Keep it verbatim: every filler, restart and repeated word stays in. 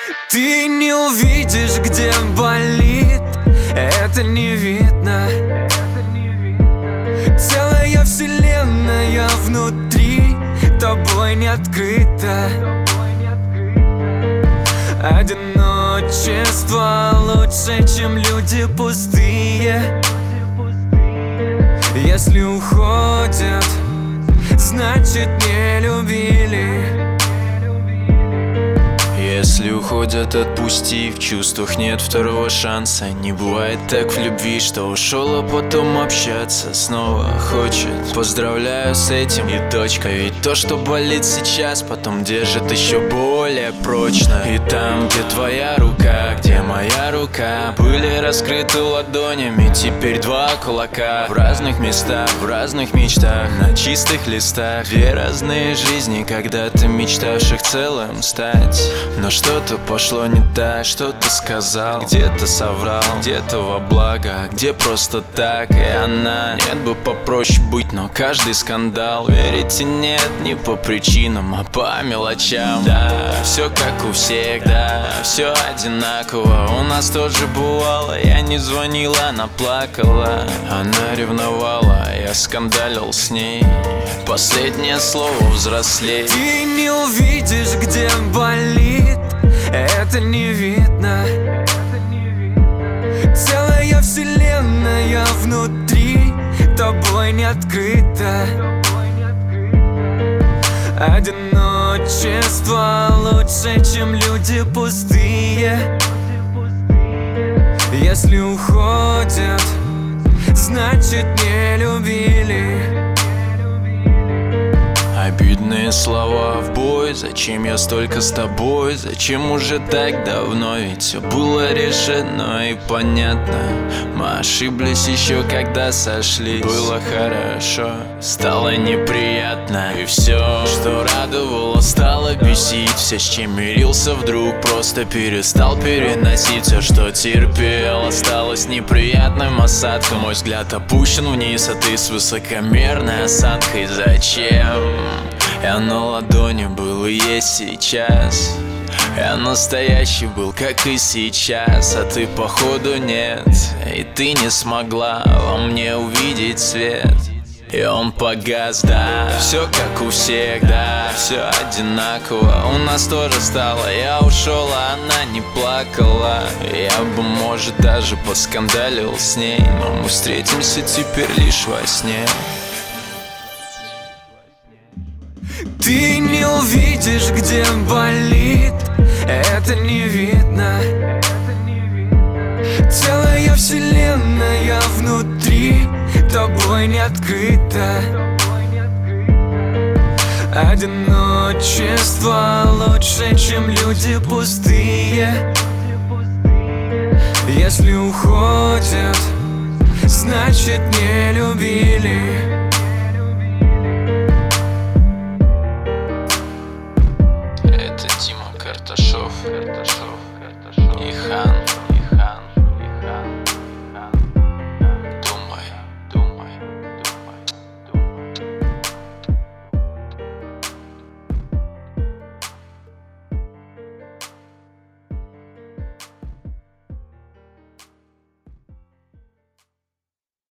Ты не увидишь, где болит, это не видно. Целая вселенная внутри, тобой не открыта. Одиночество лучше, чем люди пустые. Если уходят, значит не любили. Если уходят, отпусти, в чувствах нет второго шанса. Не бывает так в любви, что ушел, а потом общаться снова хочет. Поздравляю с этим, и точка. Ведь то, что болит сейчас, потом держит еще более прочно. И там, где твоя рука, где моя рука, были раскрыты ладонями, теперь два кулака. В разных местах, в разных мечтах, на чистых листах. Две разные жизни, когда-то мечтавших целым стать. Но что-то пошло не так, что-то сказал, где-то соврал, где-то во благо, где просто так. И она, нет бы попроще быть, но каждый скандал. Верите, нет, не по причинам, а по мелочам. Да, все как у всех, да, все одинаково. У нас тоже бывало, я не звонила, она плакала. Она ревновала, я скандалил с ней. Последнее слово взрослей. Ты не увидишь, где болит, это не видно. Целая вселенная внутри, тобой не открыта. Одиночество лучше, чем люди пустые. Если уходят, значит не любили. Обидные слова в бой, зачем я столько с тобой, зачем уже так давно, ведь все было решено и понятно. Мы ошиблись еще когда сошлись, было хорошо, стало неприятно. И все, что радовало, стало бесить. Все, с чем мирился, вдруг просто перестал переносить. Все, что терпел, осталось неприятным осадком. Мой взгляд опущен вниз, а ты с высокомерной осанкой. Зачем? Я на ладони был и есть сейчас. Я настоящий был, как и сейчас. А ты походу нет, и ты не смогла во мне увидеть свет. И он погас, да, все как у всех, да, все одинаково. У нас тоже стало, я ушел, а она не плакала. Я бы, может, даже поскандалил с ней, но мы встретимся теперь лишь во сне. Ты не увидишь, где болит, это не видно. Целая вселенная внутри, тобой не открыта. Одиночество лучше, чем люди пустые. Если уходят, значит не любили.